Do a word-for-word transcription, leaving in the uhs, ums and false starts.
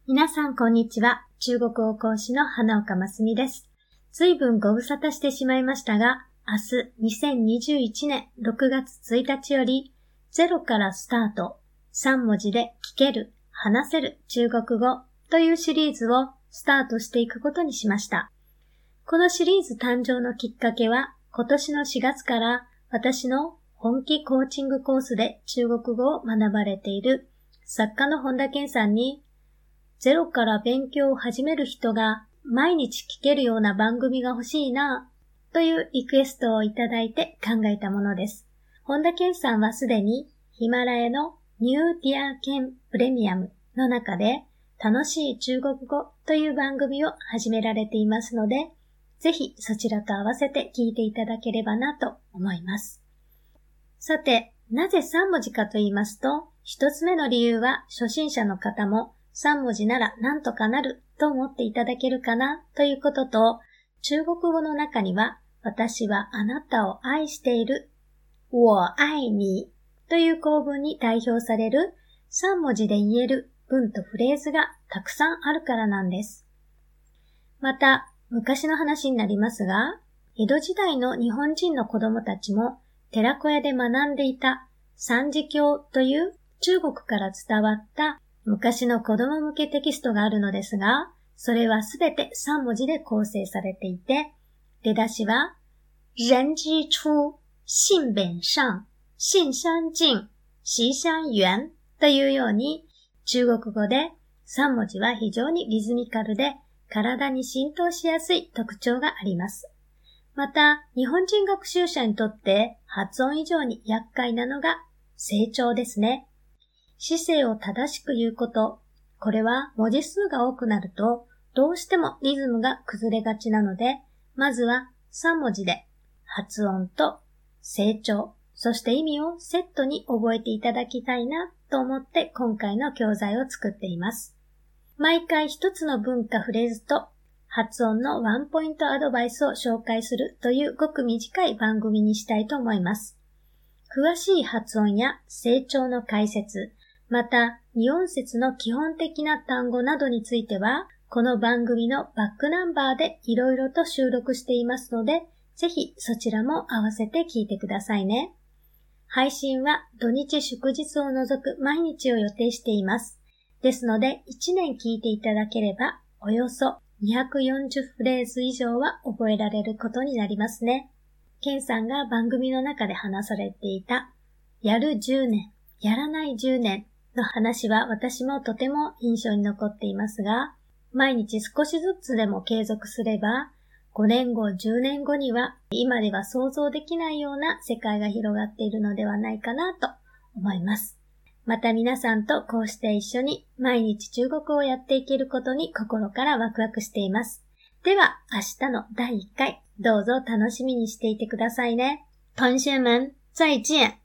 皆さんこんにちは。中国語講師の花岡真澄です。随分ご無沙汰してしまいましたが、明日にせんにじゅういちねんろくがつついたちよりゼロからスタート、さん文字で聞ける、話せる中国語というシリーズをスタートしていくことにしました。このシリーズ誕生のきっかけは、今年のしがつから私の本気コーチングコースで中国語を学ばれている作家の本田健さんに、ゼロから勉強を始める人が毎日聞けるような番組が欲しいなというリクエストをいただいて考えたものです。本田健さんはすでにヒマラヤのニューディアケンプレミアムの中で楽しい中国語という番組を始められていますので、ぜひそちらと合わせて聞いていただければなと思います。さて、なぜさん文字かと言いますと、一つ目の理由は初心者の方もさん文字ならなんとかなると思っていただけるかなということと、中国語の中には私はあなたを愛している、我愛你という構文に代表されるさん文字で言える文とフレーズがたくさんあるからなんです。また、昔の話になりますが、江戸時代の日本人の子供たちも寺子屋で学んでいた三字経という中国から伝わった昔の子供向けテキストがあるのですが、それはすべてさん文字で構成されていて、出だしは、人之初、性本善、性相近、習相遠というように、中国語でさん文字は非常にリズミカルで体に浸透しやすい特徴があります。また、日本人学習者にとって発音以上に厄介なのが声調ですね。姿勢を正しく言うこと、これは文字数が多くなるとどうしてもリズムが崩れがちなので、まずはさん文字で発音と声調、そして意味をセットに覚えていただきたいなと思って今回の教材を作っています。毎回一つの文かフレーズと発音のワンポイントアドバイスを紹介するというごく短い番組にしたいと思います。詳しい発音や声調の解説、また、二音節の基本的な単語などについては、この番組のバックナンバーでいろいろと収録していますので、ぜひそちらも合わせて聞いてくださいね。配信は土日祝日を除く毎日を予定しています。ですので、いちねん聞いていただければ、およそにひゃくよんじゅうフレーズ以上は覚えられることになりますね。ケンさんが番組の中で話されていた、やるじゅうねん、やらないじゅうねん、の話は私もとても印象に残っていますが、毎日少しずつでも継続すれば、ごねんご、じゅうねんごには今では想像できないような世界が広がっているのではないかなと思います。また皆さんとこうして一緒に毎日中国語をやっていけることに心からワクワクしています。では明日のだいいっかい、どうぞ楽しみにしていてくださいね。同学們、再見。